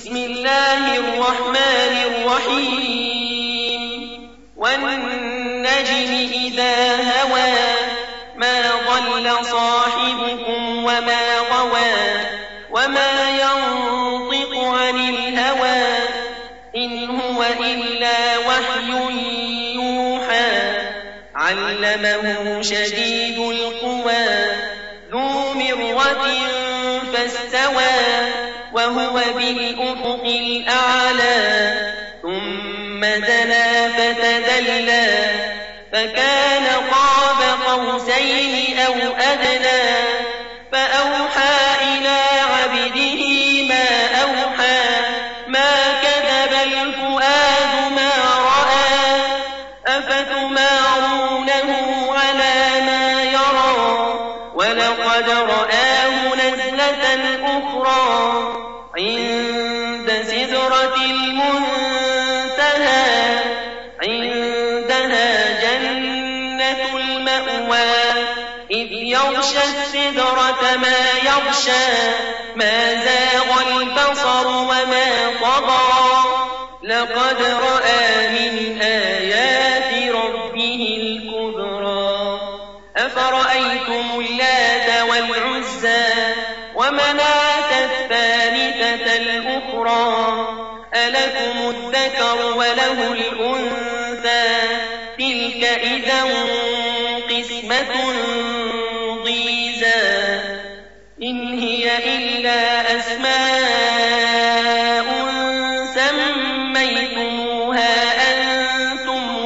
بسم الله الرحمن الرحيم والنجم إذا هوى ما ضل صاحبكم وما غوى وما ينطق عن الهوى إن هو إلا وحي يوحى علمه شديد القوى ذو مرة فاستوى وهو بالأفق الأعلى ثم دنا فتدلى فكان قاب قوسين أو أدنى فأوحى إلى عبده ما أوحى ما كذب الفؤاد ما رأى أفتمارونه على ما يرى ولقد رآه نزلة أخرى عند سدرة المنتهى عندها جنة المأوى إذ يغشى السدرة ما يغشى ما زاغ البصر وما طغى لقد رأى من آيات ربه الكبرى أفرأيتم اللات والعزى ومناة الثالثة الأخرى ألكم الذكر وله الأنثى تلك إذا قسمة ضيزى إن هي إلا أسماء سميتموها أنتم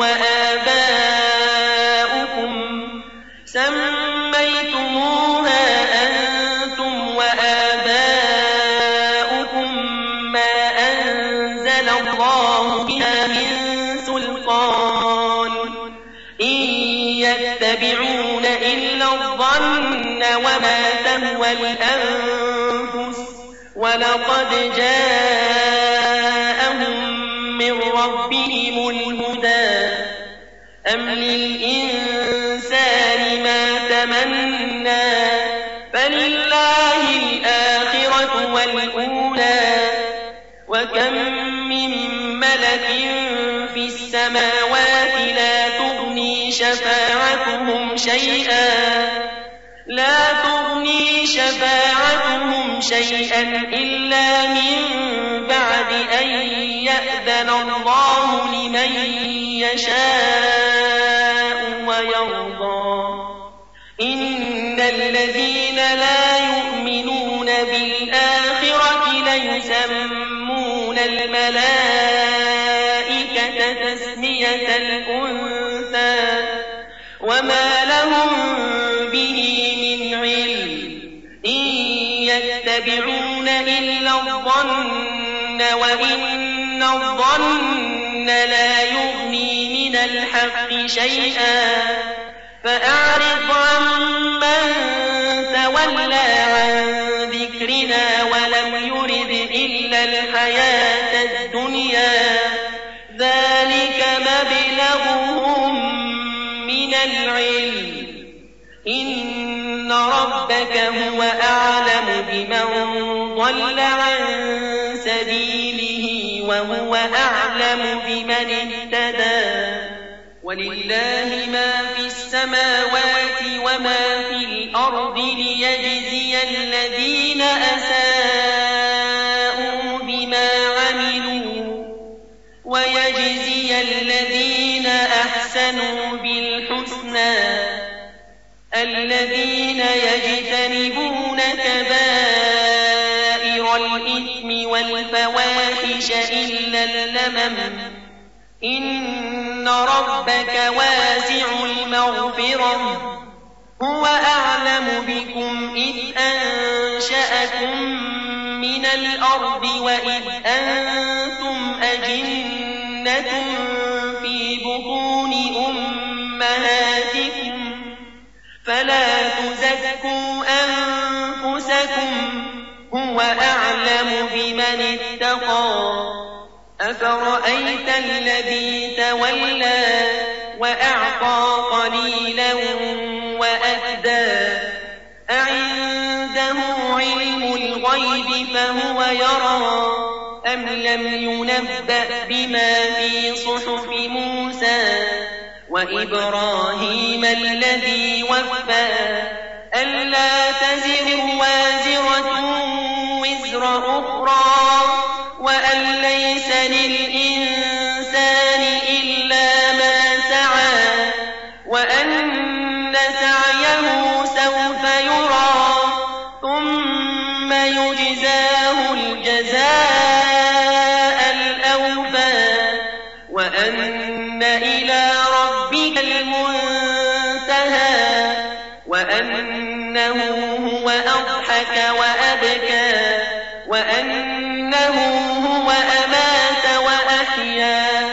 وآباؤكم ما أنزل الله بها من سلطان إن يتبعون إلا الظن وما تهوى الأنفس ولقد جاءهم من ربهم الهدى أم للإنسان ما تمنى فلله الآخرة والأولى وكم من ملك في السماوات لا تغني شفاعتهم شيئا إلا من بعد أن يأذن الله لمن يشاء ويرضى إن الذين لا يؤمنون بالآخرة ليسمون الملائكة تسمية الأنثى وما لهم به من علم إن يتبعون إلا الظن وإن الظن لا يغني من الحق شيئا فأعرض عمن تولى عن ذكرنا ولم يرد إلا الحياة الدنيا ذلك مبلغهم من العلم إن ربك هو أعلم بمن ضل عن سبيله وهو أعلم بمن اهتدى ولله ما في السماوات وما في الأرض ليجزي الذين أساءوا بما عملوا ويجزي الذين أحسنوا بالحسنى الذين يجتنبون كبائر الإثم والفواحش إلا اللمم إن ربك واسع المغفرة هو أعلم بكم إذ أنشأكم من الأرض وإذ أنتم أجنة في بطون أمهاتكم فلا تزكوا أنفسكم هو أعلم بمن اتقى أفرأيت الذي تولى وأعطى قليلا وأكدى أعنده علم الغيب فهو يرى أم لم ينبأ بما في صحف موسى وإبراهيم الذي وفى ألا تزر وازرة وزر أخرى وأن ليس للإنسان إلا ما سعى وأن سعيه سوف يرى ثم يجزاه الجزاء الأوفى وأن إلى ربك المنتهى وأنه هو أضحك وأبكى وأنه هو أمات وأحيا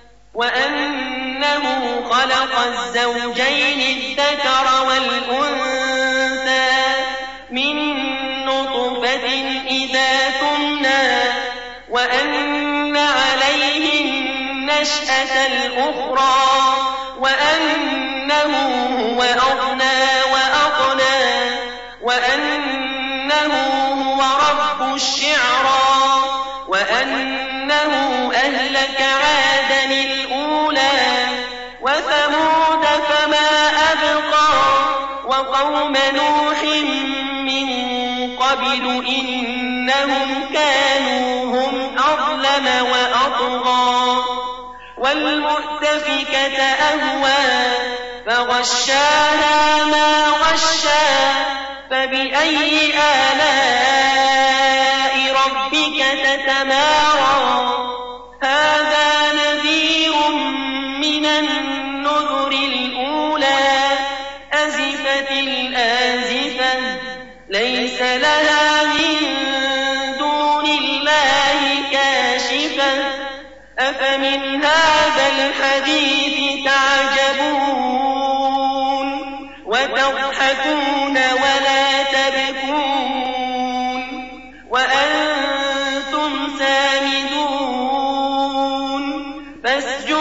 وأنه خلق الزوجين الذكر والأنثى من نطفة إذا تمنى وأن عليه النشأة الأخرى وأنه هو أغنى وأقنى وأنه هو رب الشعرى وأنه أهلك عادا الأولى وثمود فما أبقى وقوم نوح من قبل إنهم كانوا هم أظلم وأطغى والمؤتفكة أهوى فغشاها ما غشى فبأي آلاء ربك تتمارى هذا نذير من النذر الأولى أزفت الآزفة ليس لها من دون الله كاشفة أفمن هذا الحديث تعجبون وتضحكون ولا تبكون وأنتم سامدون فاسجدوا